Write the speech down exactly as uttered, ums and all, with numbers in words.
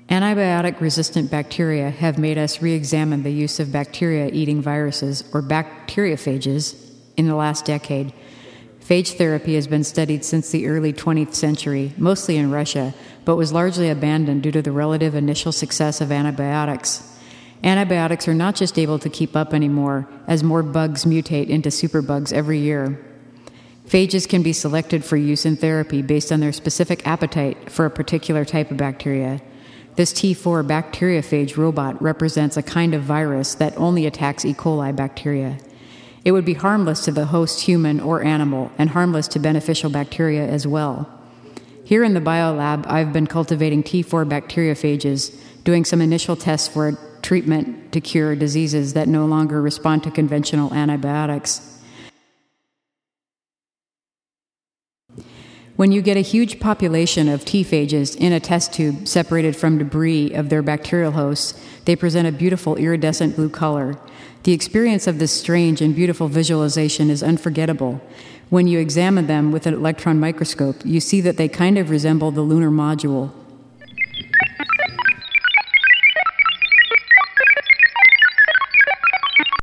Antibiotic-resistant bacteria have made us re-examine the use of bacteria-eating viruses, or bacteriophages, in the last decade. Phage therapy has been studied since the early twentieth century, mostly in Russia, but was largely abandoned due to the relative initial success of antibiotics. Antibiotics are not just able to keep up anymore, as more bugs mutate into superbugs every year. Phages can be selected for use in therapy based on their specific appetite for a particular type of bacteria. This T four bacteriophage robot represents a kind of virus that only attacks E. coli bacteria. It would be harmless to the host human or animal, and harmless to beneficial bacteria as well. Here in the biolab, I've been cultivating T four bacteriophages, doing some initial tests for a treatment to cure diseases that no longer respond to conventional antibiotics. When you get a huge population of T phages in a test tube separated from debris of their bacterial hosts, they present a beautiful iridescent blue color. The experience of this strange and beautiful visualization is unforgettable. When you examine them with an electron microscope, you see that they kind of resemble the lunar module.